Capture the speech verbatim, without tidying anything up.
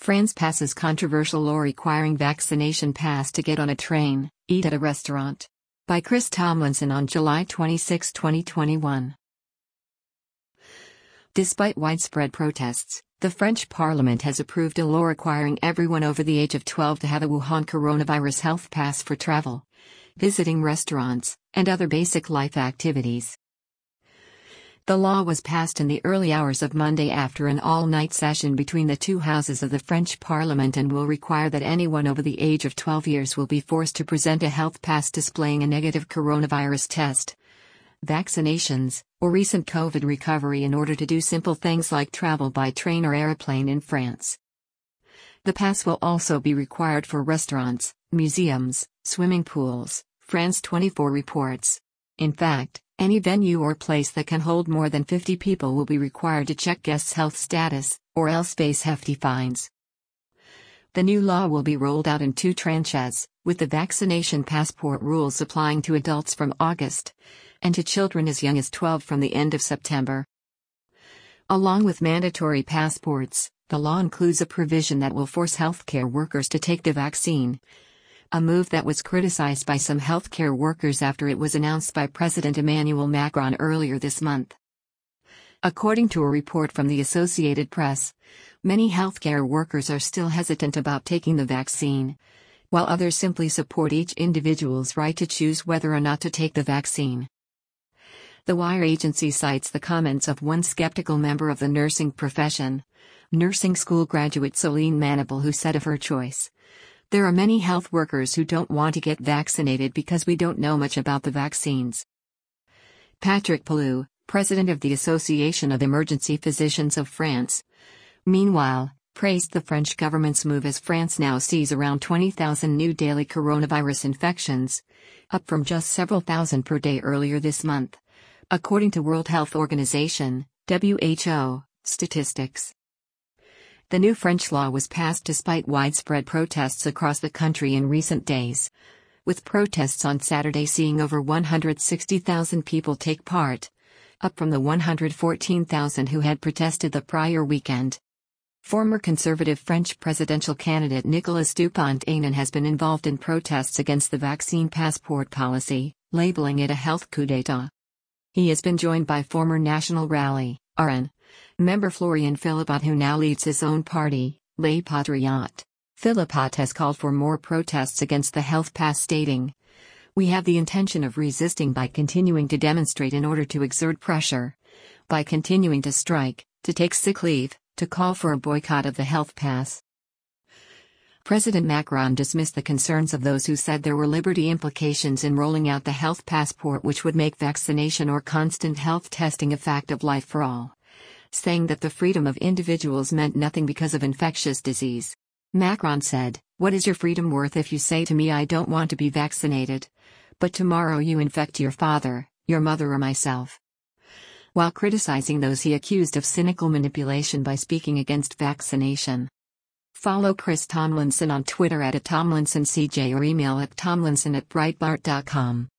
France passes controversial law requiring vaccination pass to get on a train, eat at a restaurant. By Chris Tomlinson on July twenty-sixth, twenty twenty-one. Despite widespread protests, the French Parliament has approved a law requiring everyone over the age of twelve to have a Wuhan coronavirus health pass for travel, visiting restaurants, and other basic life activities. The law was passed in the early hours of Monday after an all-night session between the two houses of the French Parliament and will require that anyone over the age of twelve years will be forced to present a health pass displaying a negative coronavirus test, vaccinations, or recent COVID recovery in order to do simple things like travel by train or airplane in France. The pass will also be required for restaurants, museums, swimming pools, France twenty-four reports. In fact, any venue or place that can hold more than fifty people will be required to check guests' health status, or else face hefty fines. The new law will be rolled out in two tranches, with the vaccination passport rules applying to adults from August, and to children as young as twelve from the end of September. Along with mandatory passports, the law includes a provision that will force healthcare workers to take the vaccine, a move that was criticized by some healthcare workers after it was announced by President Emmanuel Macron earlier this month. According to a report from the Associated Press, many healthcare workers are still hesitant about taking the vaccine, while others simply support each individual's right to choose whether or not to take the vaccine. The Wire agency cites the comments of one skeptical member of the nursing profession, nursing school graduate Soline Manable, who said of her choice, "There are many health workers who don't want to get vaccinated because we don't know much about the vaccines." Patrick Pelloux, president of the Association of Emergency Physicians of France, meanwhile, praised the French government's move as France now sees around twenty thousand new daily coronavirus infections, up from just several thousand per day earlier this month, according to World Health Organization, W H O, statistics. The new French law was passed despite widespread protests across the country in recent days, with protests on Saturday seeing over one hundred sixty thousand people take part, up from the one hundred fourteen thousand who had protested the prior weekend. Former conservative French presidential candidate Nicolas Dupont-Aignan has been involved in protests against the vaccine passport policy, labeling it a health coup d'état. He has been joined by former National Rally, R N, member Florian Philippot, who now leads his own party, Les Patriotes. Philippot has called for more protests against the health pass, stating, "We have the intention of resisting by continuing to demonstrate in order to exert pressure, by continuing to strike, to take sick leave, to call for a boycott of the health pass." President Macron dismissed the concerns of those who said there were liberty implications in rolling out the health passport, which would make vaccination or constant health testing a fact of life for all, saying that the freedom of individuals meant nothing because of infectious disease. Macron said, "What is your freedom worth if you say to me I don't want to be vaccinated, but tomorrow you infect your father, your mother or myself?" While criticizing those he accused of cynical manipulation by speaking against vaccination. Follow Chris Tomlinson on Twitter at Tomlinson C J or email at tomlinson at breitbart dot com.